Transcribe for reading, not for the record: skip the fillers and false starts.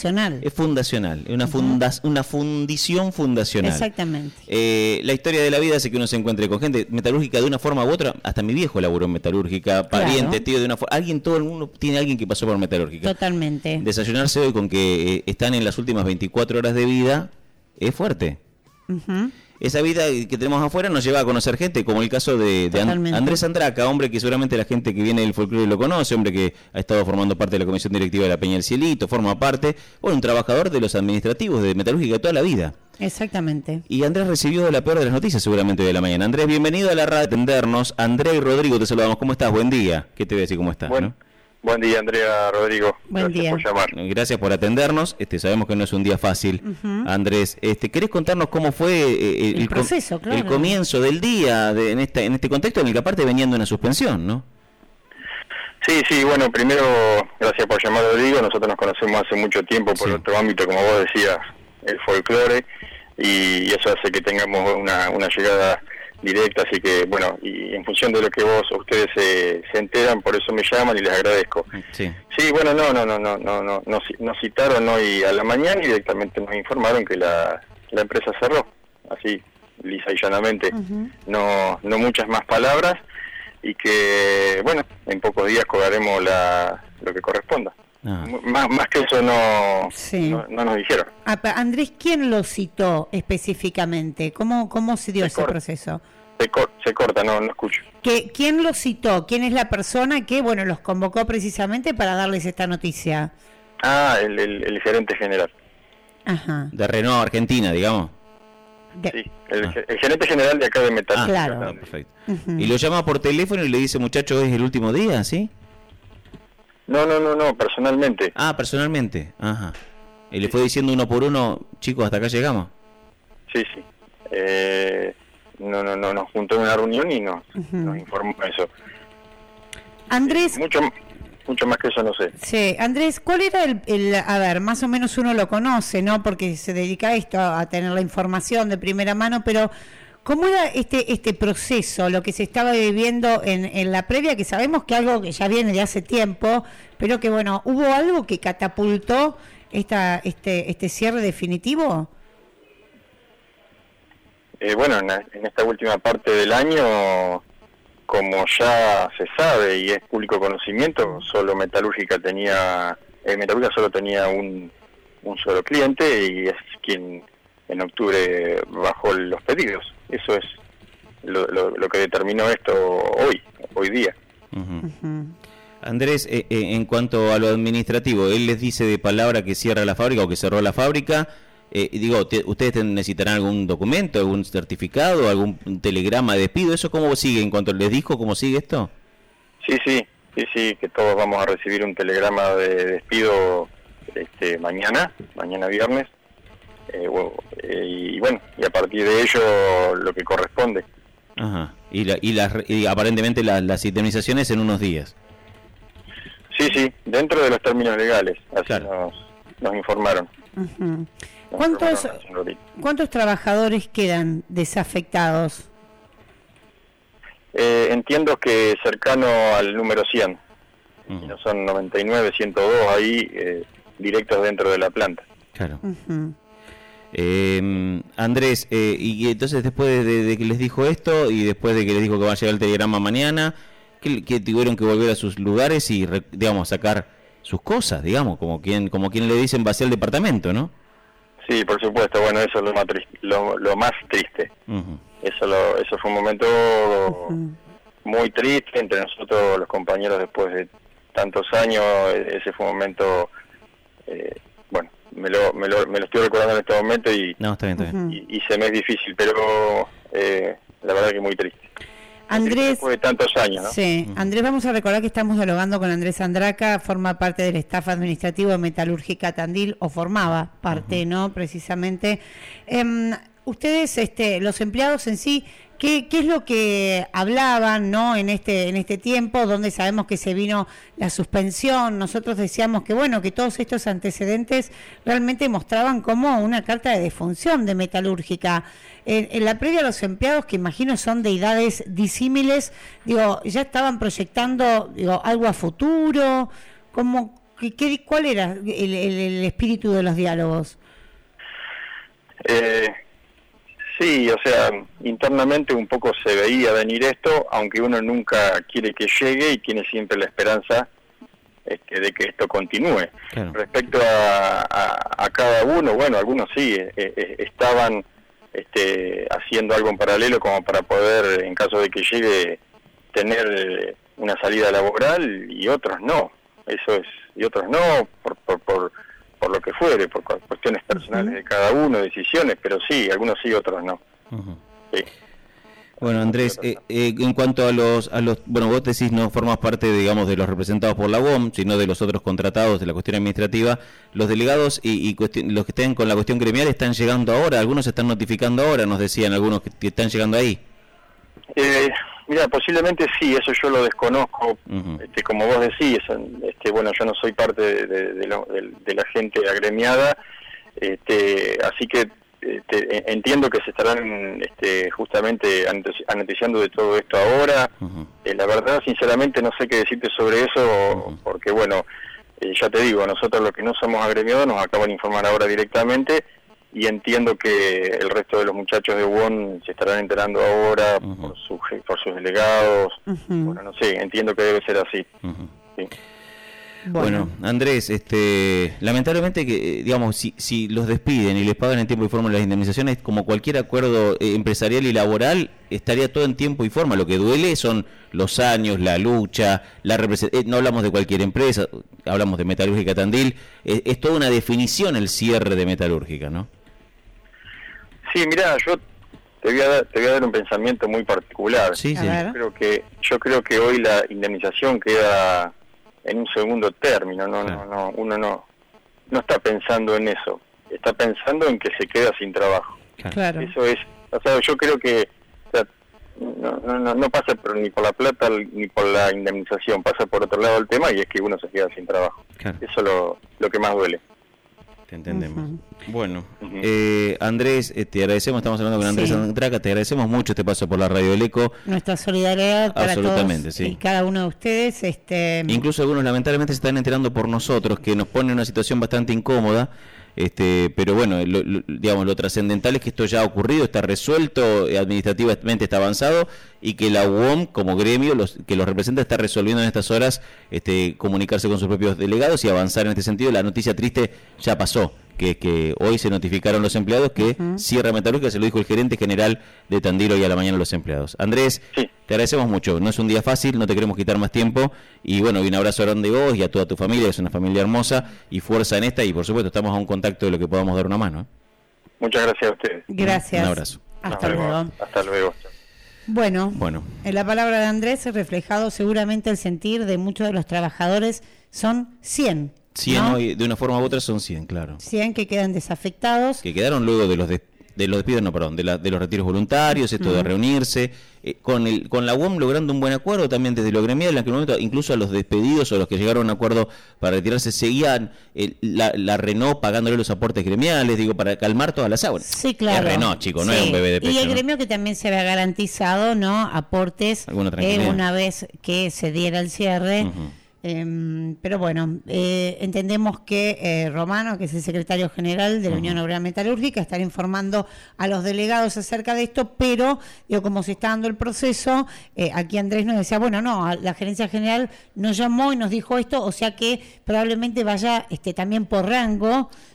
fundacional. Es fundacional, es una fundición fundacional. Exactamente. La historia de la vida hace que uno se encuentre con gente metalúrgica de una forma u otra. Hasta mi viejo laburó en metalúrgica, pariente, tío, de una forma. Todo el mundo tiene alguien que pasó por metalúrgica. Totalmente. Desayunarse hoy con que están en las últimas 24 horas de vida es fuerte. Esa vida que tenemos afuera nos lleva a conocer gente, como el caso de Andrés Andraca, hombre que seguramente la gente que viene del folclore lo conoce, hombre que ha estado formando parte de la comisión directiva de la Peña del Cielito, forma parte, un trabajador de los administrativos de metalúrgica toda la vida. Exactamente. Y Andrés recibió la peor de las noticias seguramente de la mañana. Andrés, bienvenido a la radio a atendernos. Andrea y Rodrigo, te saludamos. ¿Cómo estás? Buen día. ¿Qué te voy a decir? ¿Cómo estás? ¿No? Buen día, Andrea, Rodrigo. Gracias por llamar. Gracias por atendernos. Sabemos que no es un día fácil. Andrés, ¿querés contarnos cómo fue el proceso, claro, el comienzo del día en este contexto en el que aparte venían de una suspensión, ¿no? Sí, bueno, primero, gracias por llamar, Rodrigo. Nosotros nos conocemos hace mucho tiempo por otro ámbito, como vos decías, el folclore, y eso hace que tengamos una llegada directa, así que bueno, y en función de lo que ustedes se enteran, por eso me llaman y les agradezco. Sí, bueno, nos citaron hoy a la mañana y directamente nos informaron que la empresa cerró, así, lisa y llanamente, no muchas más palabras, y que bueno, en pocos días cobraremos lo que corresponda. Más que eso no nos dijeron. Andrés, ¿quién lo citó específicamente? ¿Cómo se dio ese proceso? Se corta, no escucho. ¿Quién lo citó? ¿Quién es la persona que los convocó precisamente para darles esta noticia? El gerente general. Ajá. De Renault Argentina, digamos. Sí, el gerente general de acá de Metal. Claro. Perfecto. Y lo llama por teléfono y le dice, muchacho, ¿es el último día, sí? No, personalmente. Personalmente, ajá. Y le fue diciendo uno por uno, chicos, hasta acá llegamos. Sí. Nos juntó en una reunión y nos informó eso. Andrés... Mucho más que eso no sé. Sí, Andrés, ¿cuál era a ver, más o menos uno lo conoce, ¿no? Porque se dedica a esto, a tener la información de primera mano, pero ¿cómo era este proceso, lo que se estaba viviendo en la previa, que sabemos que algo que ya viene de hace tiempo, pero que bueno, ¿hubo algo que catapultó este cierre definitivo? Bueno, en esta última parte del año, como ya se sabe y es público conocimiento, solo Metalúrgica solo tenía un solo cliente y es quien en octubre bajó los pedidos. Eso es lo que determinó esto hoy día. Andrés, en cuanto a lo administrativo, él les dice de palabra que cierra la fábrica o que cerró la fábrica. ¿Ustedes necesitarán algún documento, algún certificado, algún telegrama de despido? ¿Eso cómo sigue? En cuanto les dijo, ¿cómo sigue esto? Sí, que todos vamos a recibir un telegrama de despido mañana viernes, y bueno, y a partir de ello lo que corresponde. Ajá. Y aparentemente las indemnizaciones en unos días. Sí, dentro de los términos legales, así claro. nos informaron. ¿Cuántos trabajadores quedan desafectados? Entiendo que cercano al número 100. No son 99, 102 ahí directos dentro de la planta. Claro. Andrés, y entonces después de que les dijo esto y después de que les dijo que va a llegar el telegrama mañana, que tuvieron que volver a sus lugares y sacar sus cosas, como quien le dicen vaciar el departamento, ¿no? Sí, por supuesto. Bueno, eso es lo más triste. Eso fue un momento muy triste entre nosotros los compañeros después de tantos años. Ese fue un momento, bueno, me lo estoy recordando en este momento y está bien. Y se me es difícil, pero la verdad que muy triste. Andrés, después de tantos años, ¿no? Sí, Andrés, vamos a recordar que estamos dialogando con Andrés Andraca, forma parte del staff administrativo de Metalúrgica Tandil, o formaba parte, ¿no? Precisamente. Ustedes, los empleados en sí, ¿qué es lo que hablaban, ¿no? en este tiempo, donde sabemos que se vino la suspensión? Nosotros decíamos que bueno, que todos estos antecedentes realmente mostraban como una carta de defunción de Metalúrgica. En la previa, los empleados, que imagino son de edades disímiles, ya estaban proyectando algo a futuro. ¿Cuál era el espíritu de los diálogos? Sí, o sea, internamente un poco se veía venir esto, aunque uno nunca quiere que llegue y tiene siempre la esperanza de que esto continúe. Claro. Respecto a cada uno, bueno, algunos sí estaban haciendo algo en paralelo como para poder, en caso de que llegue, tener una salida laboral, y otros no. Eso es, y otros no, por lo que fuere, por cuestiones personales de cada uno, decisiones, pero sí, algunos sí, otros no. Sí. Bueno, Andrés, en cuanto a los, bueno, vos decís no formas parte, digamos, de los representados por la UOM, sino de los otros contratados de la cuestión administrativa. Los delegados y los que estén con la cuestión gremial están llegando ahora, algunos se están notificando ahora, nos decían algunos que están llegando ahí. Mira, posiblemente sí, eso yo lo desconozco. Como vos decís, bueno, yo no soy parte de la gente agremiada, así que entiendo que se estarán justamente anoticiando de todo esto ahora. La verdad, sinceramente, no sé qué decirte sobre eso, porque bueno, ya te digo, nosotros los que no somos agremiados nos acaban de informar ahora directamente, y entiendo que el resto de los muchachos de UON se estarán enterando ahora por sus delegados. Bueno, no sé, entiendo que debe ser así. Sí. Bueno, Andrés, lamentablemente que, digamos, si los despiden y les pagan en tiempo y forma las indemnizaciones, como cualquier acuerdo empresarial y laboral, estaría todo en tiempo y forma. Lo que duele son los años, la lucha, la representación. No hablamos de cualquier empresa, hablamos de Metalúrgica Tandil. Es toda una definición el cierre de Metalúrgica, ¿no? Sí, mirá, yo te voy a dar un pensamiento muy particular. Sí, sí. Yo creo que hoy la indemnización queda en un segundo término. Uno no está pensando en eso, está pensando en que se queda sin trabajo. Claro. Eso es, o sea, yo creo que no pasa ni por la plata ni por la indemnización, pasa por otro lado el tema, y es que uno se queda sin trabajo. Claro. Eso es lo que más duele. Te entendemos. Bueno, Andrés, te agradecemos, estamos hablando con Andrés Andraca, te agradecemos mucho este paso por la Radio del Eco. Nuestra solidaridad para todos sí. Y cada uno de ustedes. Incluso algunos lamentablemente se están enterando por nosotros, que nos pone en una situación bastante incómoda. Pero bueno, digamos, lo trascendental es que esto ya ha ocurrido, está resuelto, administrativamente está avanzado, y que la UOM como gremio que los representa está resolviendo en estas horas comunicarse con sus propios delegados y avanzar en este sentido. La noticia triste ya pasó, que hoy se notificaron los empleados que cierra Metalúrgica, se lo dijo el gerente general de Tandil hoy a la mañana a los empleados. Andrés, te agradecemos mucho, no es un día fácil, no te queremos quitar más tiempo, y bueno, y un abrazo grande a vos y a toda tu familia, es una familia hermosa, y fuerza en esta, y por supuesto estamos a un contacto de lo que podamos dar una mano. Muchas gracias a ustedes. Gracias. Un abrazo. Hasta luego. Hasta luego. Bueno, en la palabra de Andrés, reflejado seguramente el sentir de muchos de los trabajadores, son 100. 100 ¿no? hoy, de una forma u otra son 100, claro. 100 que quedan desafectados. Que quedaron luego de los despidos, de los retiros voluntarios, esto de reunirse, con la UOM logrando un buen acuerdo también desde lo gremial. En aquel momento, incluso a los despedidos o los que llegaron a un acuerdo para retirarse, seguían la Renault pagándole los aportes gremiales, digo, para calmar todas las aguas. Sí, claro. Es Renault, chico, no es un bebé de pecho. Y el gremio que también se había garantizado, ¿no? Aportes una vez que se diera el cierre. Pero bueno, entendemos que Romano, que es el secretario general de la Unión Obrera Metalúrgica, estará informando a los delegados acerca de esto, pero como se está dando el proceso, aquí Andrés nos decía, bueno, no, la gerencia general nos llamó y nos dijo esto, o sea que probablemente vaya también por rango,